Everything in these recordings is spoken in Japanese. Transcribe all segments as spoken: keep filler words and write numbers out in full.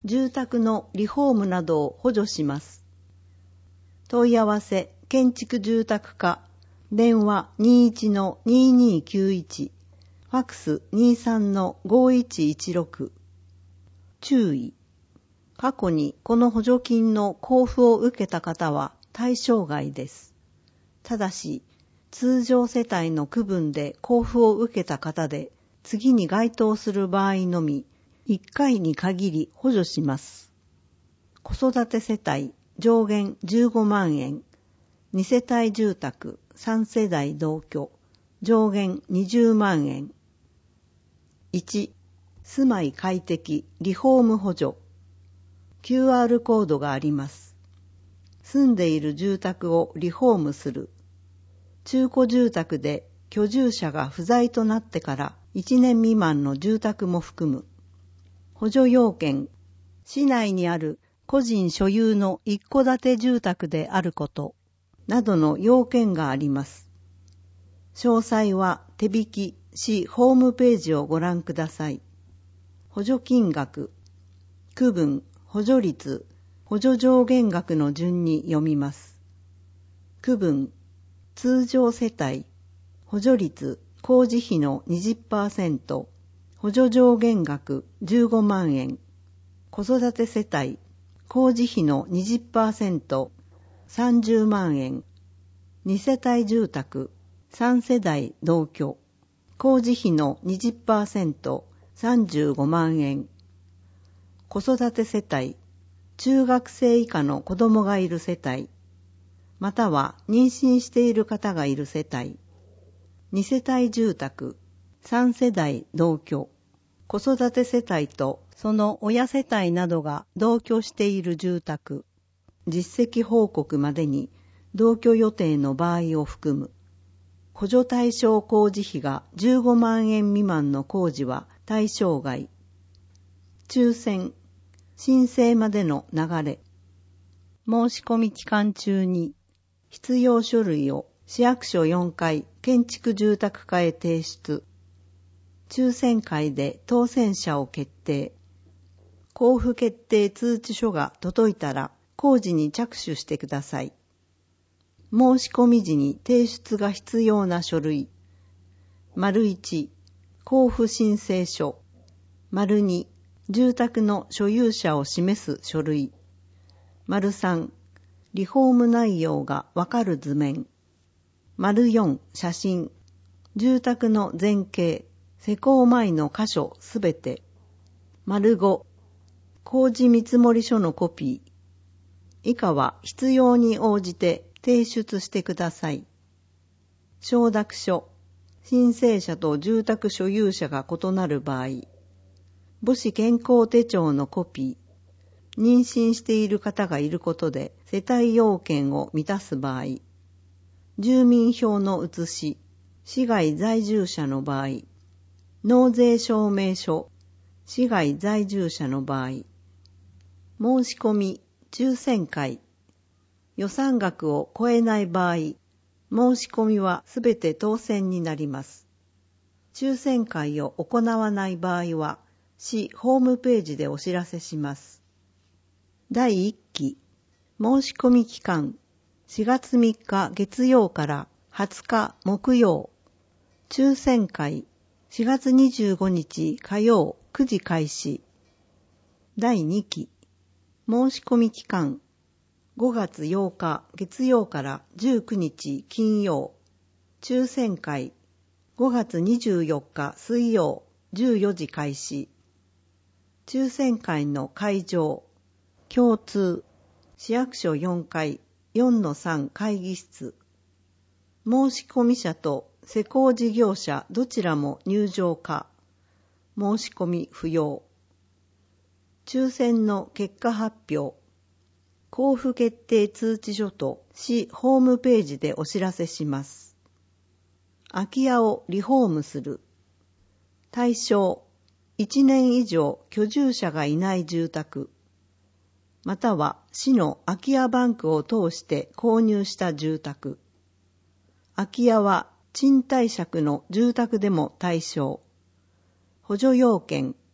住宅のリフォームなどを補助します。問い合わせ、建築住宅課、電話 にじゅういちのにじゅうにきゅういち、ファックス にじゅうさんのごいちいちろく。注意。過去にこの補助金の交付を受けた方は対象外です。ただし、通常世帯の区分で交付を受けた方で、次に該当する場合のみ、いっかいに限り補助します。子育て世帯上限じゅうごまんえん、に世帯住宅さん世代同居上限にじゅうまんえん。いち、住まい快適リフォーム補助。キューアール コードがあります。住んでいる住宅をリフォームする。中古住宅で居住者が不在となってからいちねん未満の住宅も含む。補助要件、市内にある個人所有の一戸建て住宅であることなどの要件があります。詳細は手引き市ホームページをご覧ください。補助金額、区分、補助率、補助上限額の順に読みます。区分、通常世帯、補助率、工事費の にじゅっパーセント、補助上限額じゅうごまんえん、子育て世帯、工事費の にじゅっパーセント、さんじゅうまんえん、に世帯住宅、さん世代同居、工事費の にじゅっパーセント、さんじゅうごまんえん、子育て世帯、中学生以下の子供がいる世帯、または妊娠している方がいる世帯、に世帯住宅、さん世代同居、子育て世帯とその親世帯などが同居している住宅、実績報告までに同居予定の場合を含む。補助対象工事費がじゅうごまんえん未満の工事は対象外。抽選、申請までの流れ。申し込み期間中に必要書類を市役所よんかい建築住宅課へ提出。抽選会で当選者を決定。交付決定通知書が届いたら工事に着手してください。申し込み時に提出が必要な書類。丸いち、交付申請書。丸に、住宅の所有者を示す書類。丸さん、リフォーム内容がわかる図面。丸よん、写真。住宅の全景、施工前の箇所すべて。丸ご、工事見積書のコピー。以下は必要に応じて提出してください。承諾書。申請者と住宅所有者が異なる場合。母子健康手帳のコピー。妊娠している方がいることで世帯要件を満たす場合。住民票の写し。市外在住者の場合。納税証明書。市外在住者の場合。申し込み、抽選会。予算額を超えない場合、申し込みはすべて当選になります。抽選会を行わない場合は、市ホームページでお知らせします。だいいっき、申し込み期間、しがつみっか月曜からはつか木曜。抽選会、しがつにじゅうごにち火曜くじ開始。だいにき、申し込み期間、ごがつようか月曜からじゅうくにち金曜。抽選会、ごがつにじゅうよっか水曜じゅうよじ開始。抽選会の会場、共通、市役所よんかい よんのさん 会議室。申し込み者と施工事業者どちらも入場可。申し込み不要。抽選の結果発表。交付決定通知書と市ホームページでお知らせします。空き家をリフォームする。対象、いちねん以上居住者がいない住宅。または市の空き家バンクを通して購入した住宅。空き家は賃貸借の住宅でも対象。補助要件、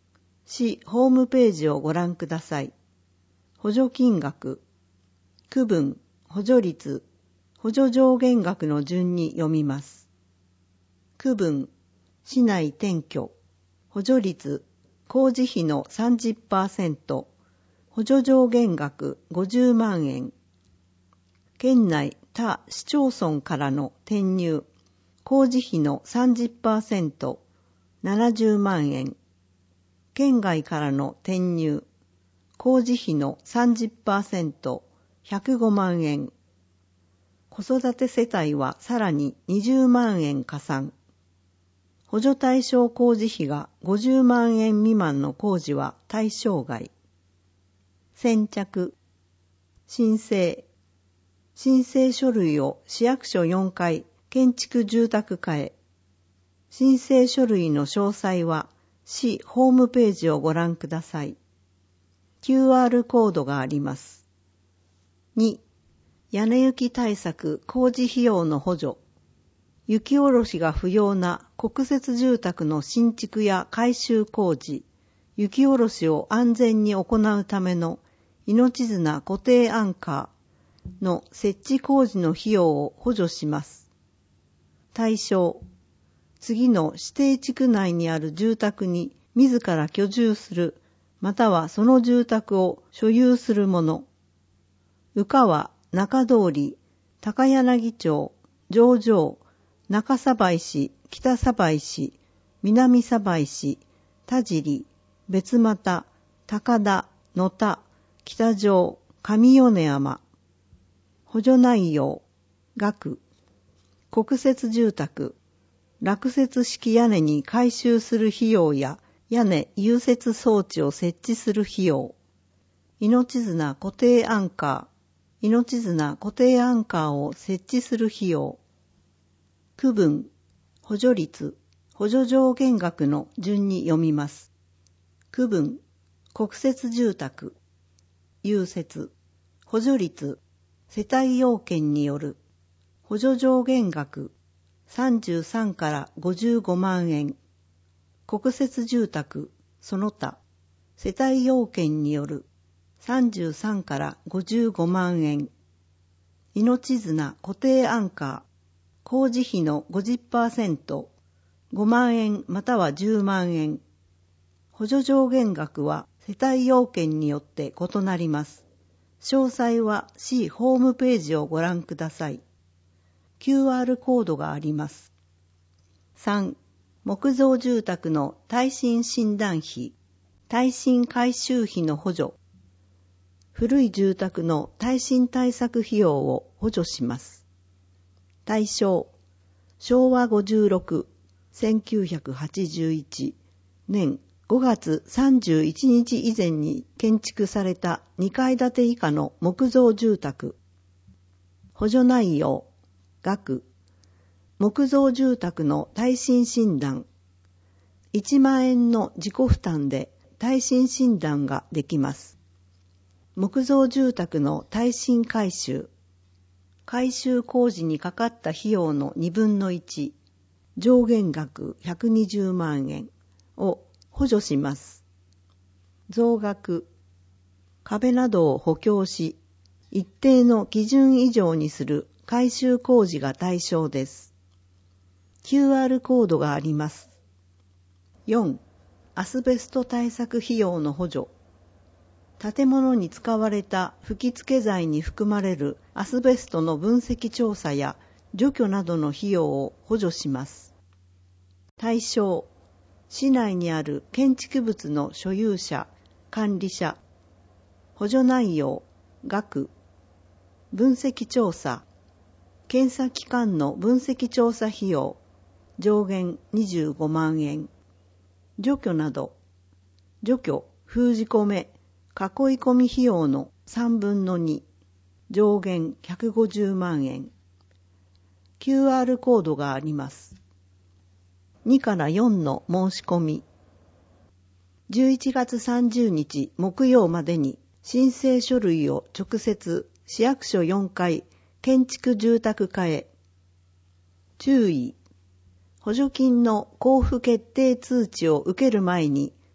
市ホームページをご覧ください。補助金額、区分、補助率、補助上限額の順に読みます。区分、市内転居、補助率、工事費の さんじゅっパーセント、補助上限額ごじゅうまんえん。県内他市町村からの転入、工事費の さんじゅっパーセント、ななじゅうまんえん。県外からの転入、工事費の さんじゅっパーセント、ひゃくごまんえん。子育て世帯はさらににじゅうまんえん加算。補助対象工事費がごじゅうまんえん未満の工事は対象外。先着、申請。申請書類を市役所よんかい建築住宅課へ。申請書類の詳細は市ホームページをご覧ください。キューアール コードがあります。に、屋根雪対策工事費用の補助。雪下ろしが不要な国設住宅の新築や改修工事、雪下ろしを安全に行うための命綱固定アンカーの設置工事の費用を補助します。対象、次の指定地区内にある住宅に自ら居住する、またはその住宅を所有する者。宇川、中通り、高柳町、上条、中鯖石、北鯖石、南鯖石、田尻、別又、高田、野田、北条、上米山。補助内容、額、国設住宅、落雪式屋根に改修する費用や屋根融雪装置を設置する費用、命綱固定アンカー、命綱固定アンカーを設置する費用、区分、補助率、補助上限額の順に読みます。区分、国設住宅、融雪、補助率、世帯要件による、補助上限額、さんじゅうさんからごじゅうごまんえん、国設住宅、その他、世帯要件による、さんじゅうさんからごじゅうごまんえん、命綱固定アンカー、工事費の ごじゅっパーセント、ごまんえんまたはじゅうまんえん。補助上限額は世帯要件によって異なります。詳細は市ホームページをご覧ください。キューアール コードがあります。さん、木造住宅の耐震診断費、耐震改修費の補助。古い住宅の耐震対策費用を補助します。対象、しょうわごじゅうろく、せんきゅうひゃくはちじゅういち年ごがつさんじゅういちにち以前に建築されたにかい建て以下の木造住宅。補助内容、額、木造住宅の耐震診断。いちまんえんの自己負担で耐震診断ができます。木造住宅の耐震改修。改修工事にかかった費用のにぶんのいち、上限額ひゃくにじゅうまんえんを補助します。増額、壁などを補強し、一定の基準以上にする改修工事が対象です。キューアール コードがあります。よん、アスベスト対策費用の補助。建物に使われた吹き付け材に含まれるアスベストの分析調査や除去などの費用を補助します。対象、市内にある建築物の所有者、管理者。補助内容、額、分析調査、検査機関の分析調査費用、上限にじゅうごまんえん。除去など、除去、封じ込め、囲い込み費用のさんぶんのに、上限ひゃくごじゅうまんえん。キューアール コードがあります。にからよんの申し込み。じゅういちがつさんじゅうにち木曜までに申請書類を直接市役所よんかい建築住宅課へ。注意。補助金の交付決定通知を受ける前に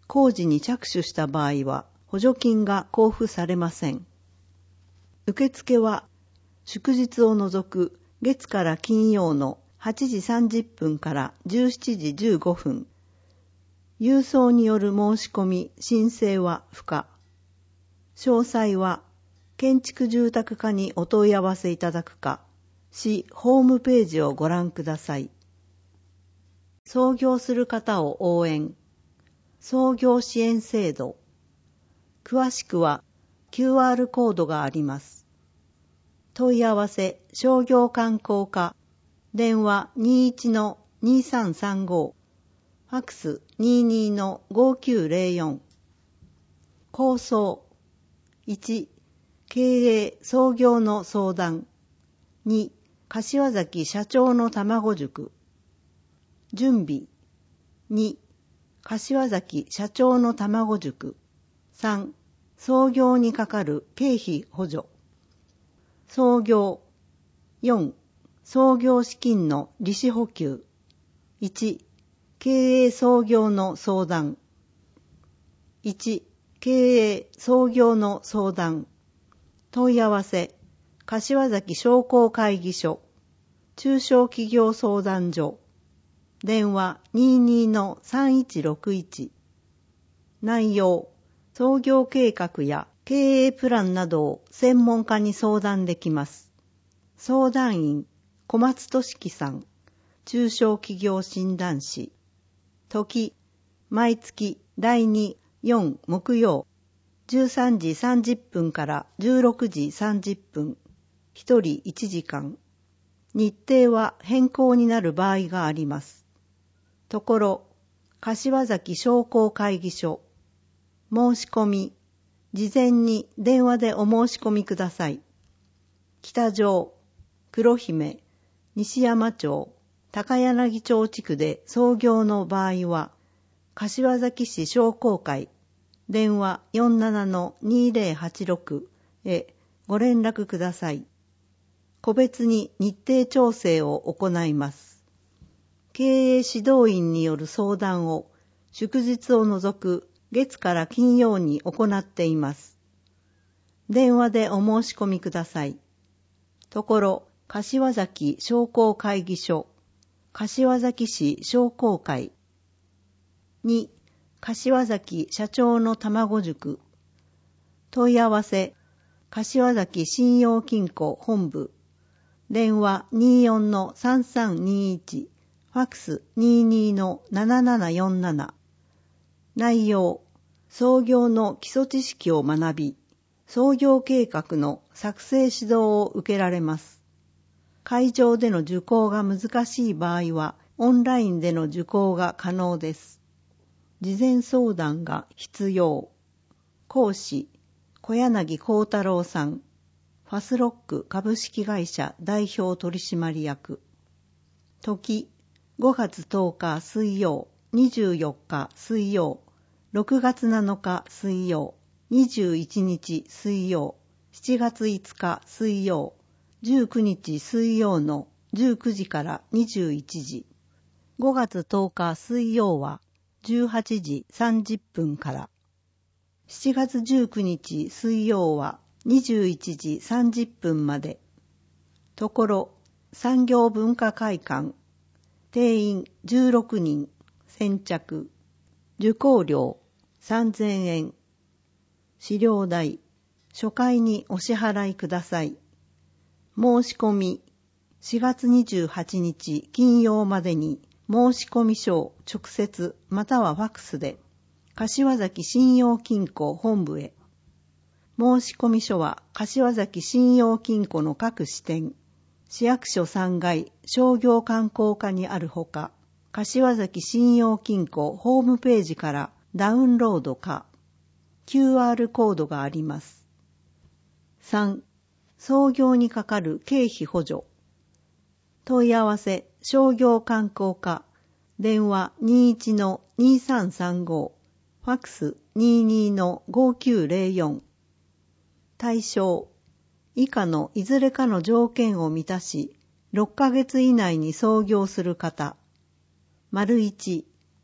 工事に着手した場合は補助金が交付されません。受付は祝日を除く月から金曜のはちじさんじゅっぷんからじゅうしちじじゅうごふん。郵送による申し込み、申請は不可。詳細は建築住宅課にお問い合わせいただくか、市ホームページをご覧ください。創業する方を応援。創業支援制度。詳しくは キューアール コードがあります。問い合わせ商業観光課。電話 にじゅういちのにさんさんご。ファックス にじゅうにのごきゅうぜろよん。構想。いち、経営創業の相談。に、柏崎社長の卵塾。準備。に、柏崎社長の卵塾。さん、創業にかかる経費補助。創業。よん、創業資金の利子補給。いち、経営創業の相談。いち、経営創業の相談。問い合わせ、柏崎商工会議所、中小企業相談所。電話 にじゅうにのさんいちろくいち。内容、創業計画や経営プランなどを専門家に相談できます。相談員、小松俊樹さん、中小企業診断士。時、毎月だいに、よん木曜、じゅうさんじさんじゅっぷんからじゅうろくじさんじゅっぷん、ひとりいちじかん。日程は変更になる場合があります。ところ、柏崎商工会議所。申し込み、事前に電話でお申し込みください。北条、黒姫、西山町、高柳町地区で創業の場合は、柏崎市商工会、電話 よんじゅうななのにぜろはちろく へご連絡ください。個別に日程調整を行います。経営指導員による相談を祝日を除く月から金曜に行っています。電話でお申し込みください。ところ、柏崎商工会議所、柏崎市商工会。に、柏崎社長の卵塾。問い合わせ、柏崎信用金庫本部。電話 にじゅうよんのさんさんにいち。ファックス にじゅうにのななななよんなな。内容、創業の基礎知識を学び、創業計画の作成指導を受けられます。会場での受講が難しい場合は、オンラインでの受講が可能です。事前相談が必要。講師、小柳幸太郎さん。ファスロック株式会社代表取締役。時、ごがつとおか水曜、にじゅうよっか水曜、ろくがつなのか水曜、にじゅういちにち水曜、しちがついつか水曜、じゅうくにち水曜のじゅうくじからにじゅういちじ。ごがつとおか水曜はじゅうはちじさんじゅっぷんから。しちがつじゅうくにち水曜はにじゅういちじさんじゅっぷんまで。ところ、産業文化会館。定員じゅうろくにん。先着。受講料さんぜんえん。資料代、初回にお支払いください。申し込み、しがつにじゅうはちにち金曜までに申込書を直接またはファックスで、柏崎信用金庫本部へ。申込書は柏崎信用金庫の各支店、市役所さんがい商業観光課にあるほか、柏崎信用金庫ホームページからダウンロードか、キューアール コードがあります。さん、創業にかかる経費補助。問い合わせ、商業観光課、電話 にじゅういちのにさんさんご、ファックス にじゅうにのごきゅうぜろよん。対象、以下のいずれかの条件を満たし、ろっかげつ以内に創業する方。丸いち、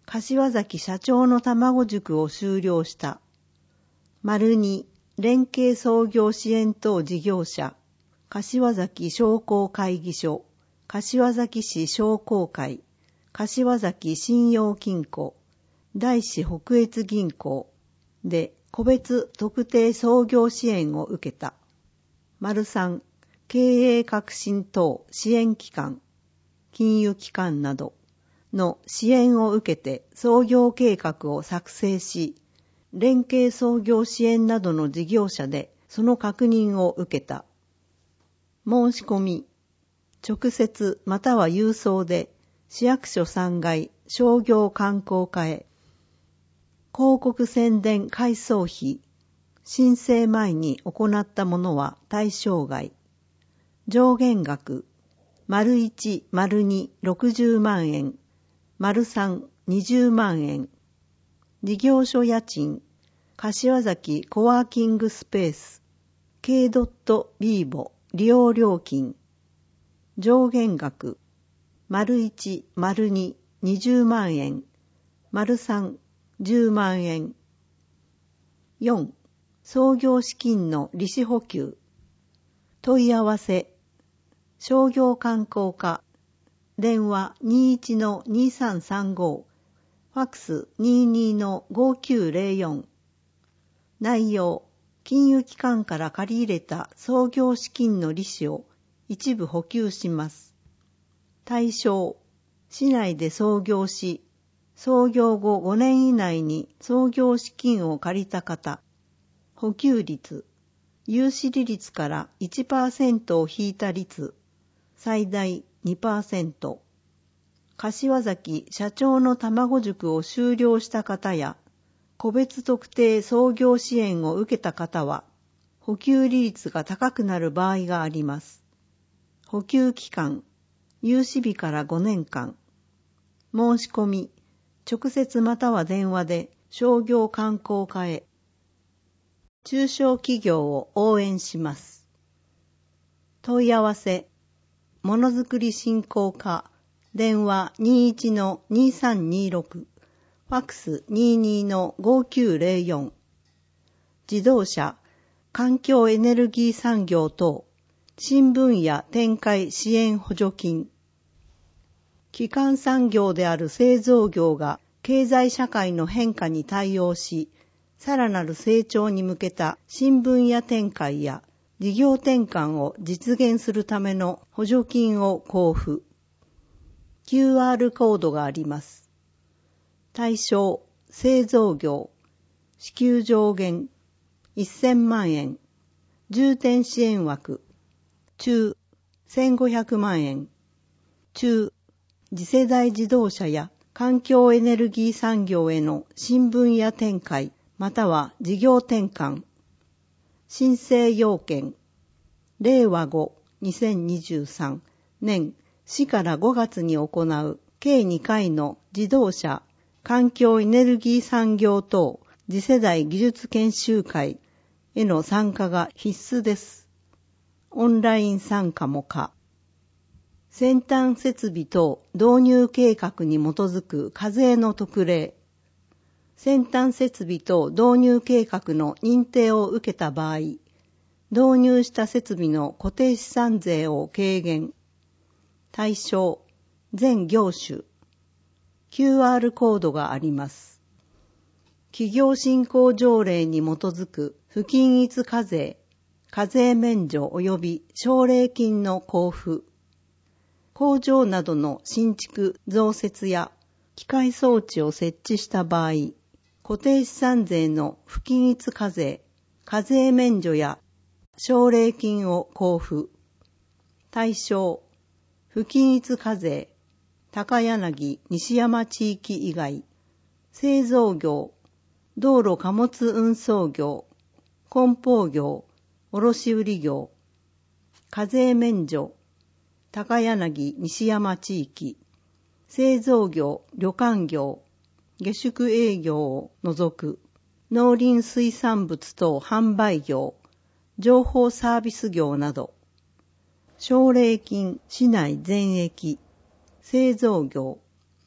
柏崎社長の卵塾を修了した。丸に、連携創業支援等事業者、柏崎商工会議所、柏崎市商工会、柏崎信用金庫、大師北越銀行で個別特定創業支援を受けた。丸さん、経営革新等支援機関、金融機関などの支援を受けて創業計画を作成し、連携創業支援などの事業者でその確認を受けた。申し込み、直接または郵送で市役所さんがい商業観光課へ、広告宣伝改装費、申請前に行ったものは対象外。上限額、丸いち、丸に、ろくじゅうまんえん、丸さん、にじゅうまんえん。事業所家賃、柏崎コワーキングスペース、K. ビーボ利用料金。上限額、丸いち、丸に、にじゅうまんえん、丸さん、じゅうまんえん。よん、創業資金の利子補給。問い合わせ、商業観光課、電話 にいちのにさんさんご、ファックス にじゅうにのごきゅうぜろよん。内容、金融機関から借り入れた創業資金の利子を一部補給します。対象、市内で創業し、創業後ごねん以内に創業資金を借りた方。補給率、融資利率から いちパーセント を引いた率、最大 にパーセント。柏崎社長の卵塾を修了した方や、個別特定創業支援を受けた方は、補給利率が高くなる場合があります。補給期間、融資日からごねんかん。申し込み、直接または電話で商業観光課へ。中小企業を応援します。問い合わせ、ものづくり振興課、電話 にいちのにさんにろく、ファックス にじゅうにのごきゅうぜろよん。自動車、環境エネルギー産業等、新分野展開支援補助金。基幹産業である製造業が経済社会の変化に対応し、さらなる成長に向けた新分野展開や事業転換を実現するための補助金を交付。キューアール コードがあります。対象、製造業、支給上限、せんまんえん、重点支援枠、中、せんごひゃくまんえん、中、次世代自動車や環境エネルギー産業への新分野展開、または事業転換。申請要件、れいわご、にせんにじゅうさん年しからごがつに行う計にかいの自動車、環境エネルギー産業等次世代技術研修会への参加が必須です。オンライン参加も可。先端設備等導入計画に基づく課税の特例。先端設備等導入計画の認定を受けた場合、導入した設備の固定資産税を軽減。対象、全業種。キューアール コードがあります。企業振興条例に基づく不均一課税、課税免除及び奨励金の交付。工場などの新築、増設や機械装置を設置した場合、固定資産税の不均一課税、課税免除や奨励金を交付。対象、不均一課税、高柳、西山地域以外、製造業、道路貨物運送業、梱包業、卸売業、課税免除、高柳、西山地域、製造業、旅館業、下宿営業を除く、農林水産物等販売業、情報サービス業など、奨励金市内全域、製造業、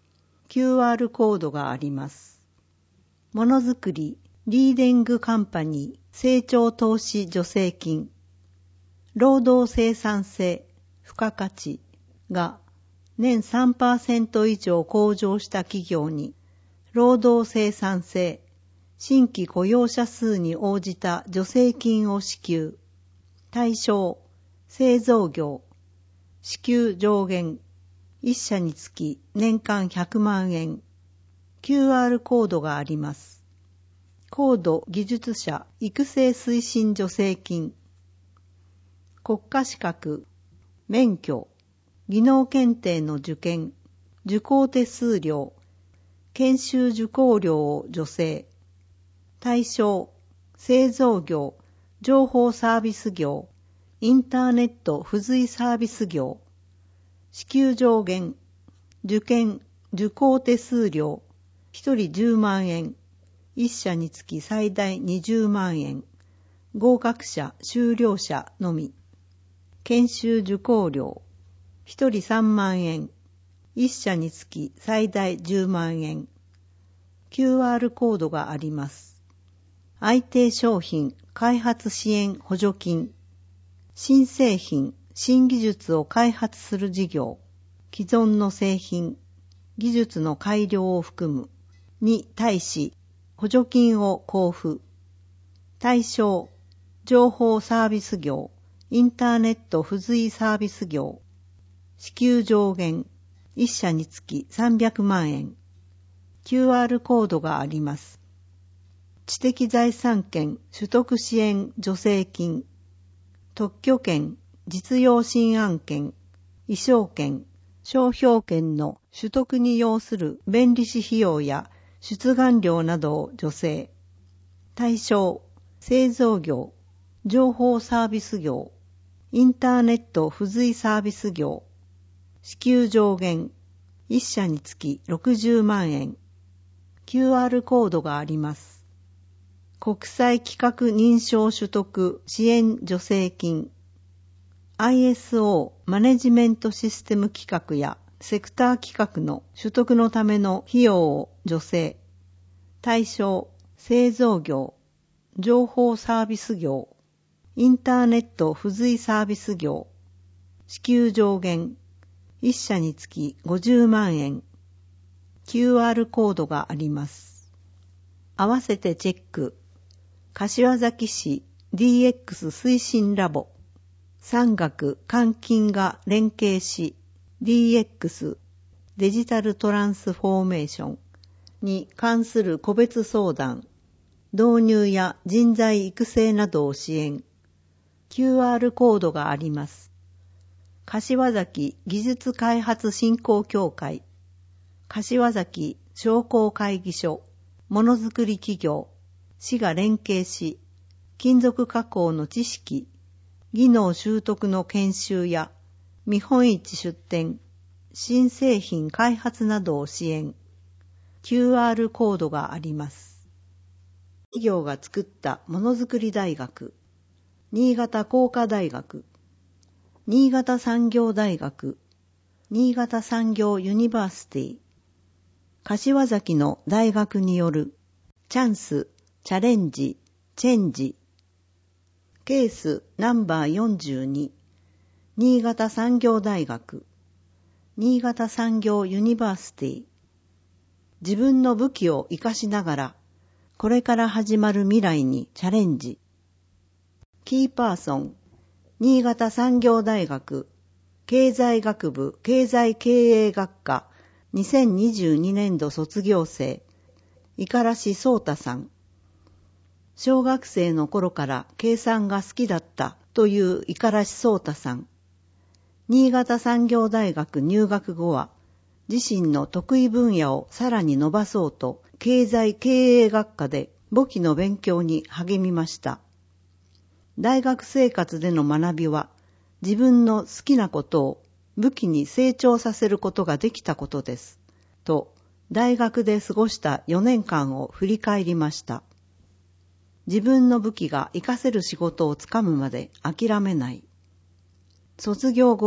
キューアール コードがあります。ものづくり、リーディングカンパニー、成長投資助成金、労働生産性、付加価値が年 さんパーセント 以上向上した企業に、労働生産性、新規雇用者数に応じた助成金を支給。対象、製造業、支給上限、いっ社につき年間ひゃくまんえん。キューアール コードがあります。高度技術者育成推進助成金。国家資格、免許、技能検定の受験、受講手数料、研修受講料を助成。対象、製造業、情報サービス業、インターネット付随サービス業。支給上限、受験、受講手数料、ひとりじゅうまんえん、いっ社につき最大にじゅうまんえん、合格者、修了者のみ。研修受講料、ひとりさんまんえん、いっ社につき最大じゅうまんえん。キューアール コードがあります。相手商品開発支援補助金、新製品、新技術を開発する事業、既存の製品、技術の改良を含むに対し補助金を交付。対象、情報サービス業、インターネット付随サービス業。支給上限、いっ社につきさんびゃくまんえん。キューアール コードがあります。知的財産権取得支援助成金、特許権、実用新案権、意匠権、商標権の取得に要する弁理士費用や出願料などを助成。対象、製造業、情報サービス業、インターネット付随サービス業。支給上限、いっ社につきろくじゅうまんえん。キューアール コードがあります。国際規格認証取得支援助成金、アイエスオー マネジメントシステム規格やセクター規格の取得のための費用を助成。対象、製造業、情報サービス業、インターネット付随サービス業。支給上限、いっ社につきごじゅうまんえん。キューアール コードがあります。合わせてチェック。柏崎市 ディーエックス 推進ラボ。産学官金が連携し ディーエックス デジタルトランスフォーメーションに関する個別相談、導入や人材育成などを支援。キューアール コードがあります。柏崎技術開発振興協会、柏崎商工会議所、ものづくり企業、市が連携し、金属加工の知識、技能習得の研修や見本市出展、新製品開発などを支援。キューアール コードがあります。企業が作ったものづくり大学、新潟工科大学、新潟産業大学、新潟産業ユニバーシティ、柏崎の大学によるチャンス、チャレンジ、チェンジ。ケースナンバーよんじゅうに、新潟産業大学、新潟産業ユニバーシティ。自分の武器を活かしながら、これから始まる未来にチャレンジ。キーパーソン、新潟産業大学、経済学部経済経営学科にせんにじゅうにねんど卒業生、五十嵐壮太さん。小学生の頃から計算が好きだったという五十嵐壮太さん。新潟産業大学入学後は、自身の得意分野をさらに伸ばそうと、経済経営学科で簿記の勉強に励みました。大学生活での学びは、自分の好きなことを武器に成長させることができたことです。と、大学で過ごしたよねんかんを振り返りました。自分の武器が活かせる仕事をつかむまで諦めない。卒業後は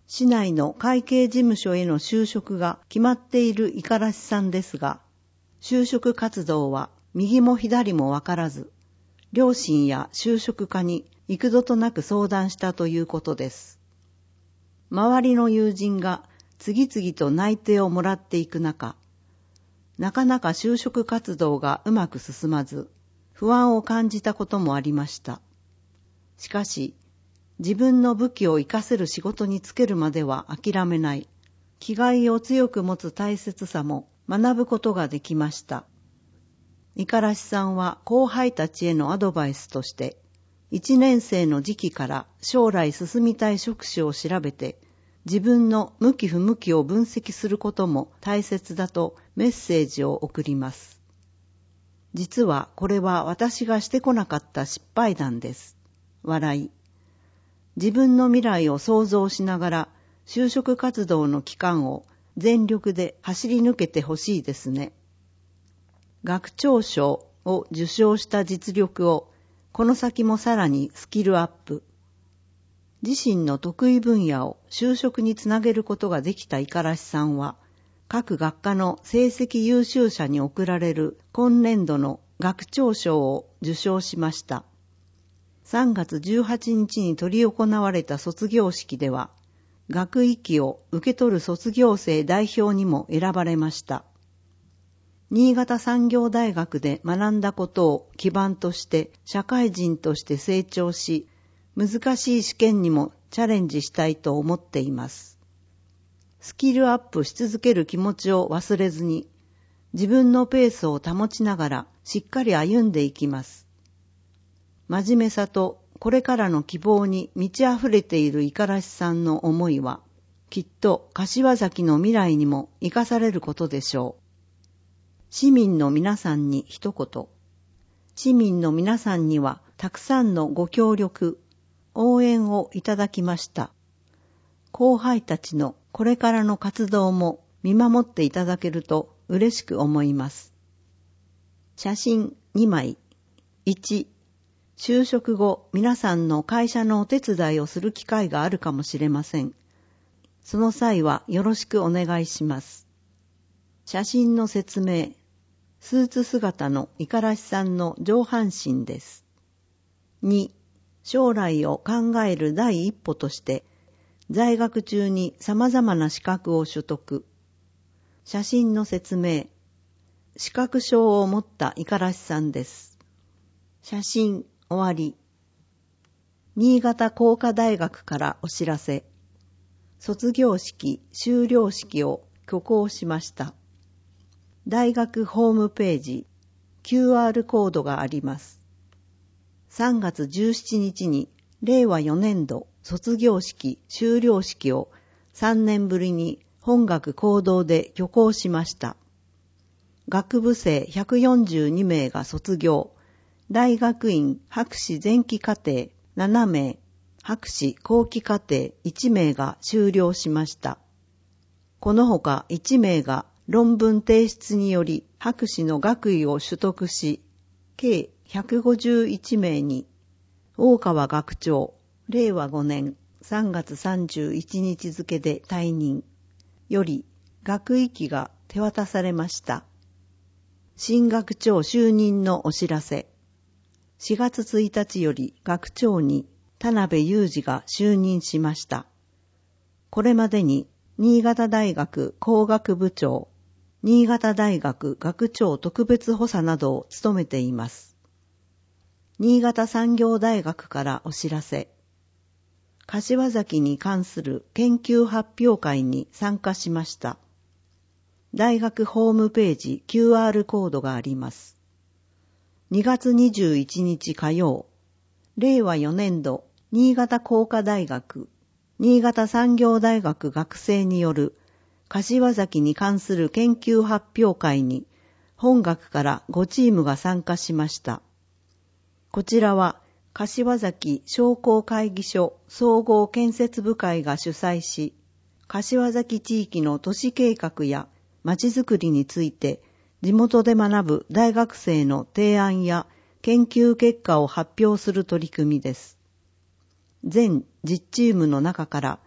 市内の会計事務所への就職が決まっている五十嵐さんですが、就職活動は右も左もわからず、両親や就職課に幾度となく相談したということです。周りの友人が次々と内定をもらっていく中、なかなか就職活動がうまく進まず、不安を感じたこともありました。しかし、自分の武器を活かせる仕事に就けるまでは諦めない、気概を強く持つ大切さも学ぶことができました。五十嵐さんは後輩たちへのアドバイスとして、一年生の時期から将来進みたい職種を調べて、自分の向き不向きを分析することも大切だとメッセージを送ります。実はこれは私がしてこなかった失敗談です。笑い。自分の未来を想像しながら就職活動の期間を全力で走り抜けてほしいですね。学長賞を受賞した実力をこの先もさらにスキルアップ。自身の得意分野を就職につなげることができた五十嵐さんは、各学科の成績優秀者に贈られる今年度の学長賞を受賞しました。さんがつじゅうはちにちに執り行われた卒業式では、学位期を受け取る卒業生代表にも選ばれました。新潟産業大学で学んだことを基盤として社会人として成長し、難しい試験にもチャレンジしたいと思っています。スキルアップし続ける気持ちを忘れずに、自分のペースを保ちながらしっかり歩んでいきます。真面目さとこれからの希望に満ち溢れている五十嵐さんの思いは、きっと柏崎の未来にも生かされることでしょう。市民の皆さんに一言。市民の皆さんにはたくさんのご協力、応援をいただきました。後輩たちのこれからの活動も見守っていただけると嬉しく思います。写真にまい。いち、就職後皆さんの会社のお手伝いをする機会があるかもしれません。その際はよろしくお願いします。写真の説明。スーツ姿の五十嵐さんの上半身です。に、将来を考える第一歩として、在学中に様々な資格を取得。写真の説明。資格証を持った五十嵐さんです。写真終わり。新潟工科大学からお知らせ。卒業式、修了式を挙行しました。大学ホームページ、キューアール コードがあります。さんがつじゅうしちにちにれいわよねんど卒業式、修了式をさんねんぶりに本学講堂で挙行しました。学部生ひゃくよんじゅうにめいが卒業、大学院博士前期課程ななめい、博士後期課程いちめいが修了しました。このほかいちめいが論文提出により博士の学位を取得し、計ひゃくごじゅういちめいに、大川学長、れいわごねんさんがつさんじゅういちにち付で退任より学位旗が手渡されました。新学長就任のお知らせ。しがつついたちより学長に田辺裕二が就任しました。これまでに新潟大学工学部長、新潟大学学長特別補佐などを務めています。新潟産業大学からお知らせ。柏崎に関する研究発表会に参加しました。大学ホームページ キューアール コードがあります。にがつにじゅういちにち火曜、れいわよねんど新潟工科大学、新潟産業大学学生による柏崎に関する研究発表会に本学からごチームが参加しました。こちらは柏崎商工会議所総合建設部会が主催し、柏崎地域の都市計画やまちづくりについて地元で学ぶ大学生の提案や研究結果を発表する取り組みです。全じゅっチームの中から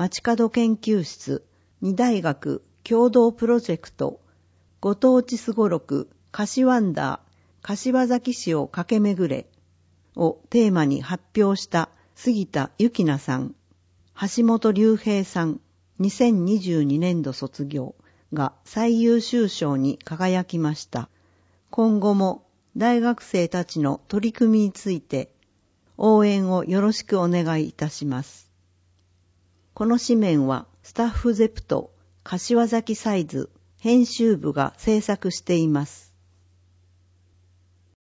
街角研究室、二大学共同プロジェクト、ご当地すごろく、柏ワンダー、柏崎市を駆け巡れをテーマに発表した杉田ゆきなさん、橋本隆平さん、にせんにじゅうにねんど卒業が最優秀賞に輝きました。今後も大学生たちの取り組みについて応援をよろしくお願いいたします。この紙面はスタッフゼプト柏崎サイズ編集部が制作しています。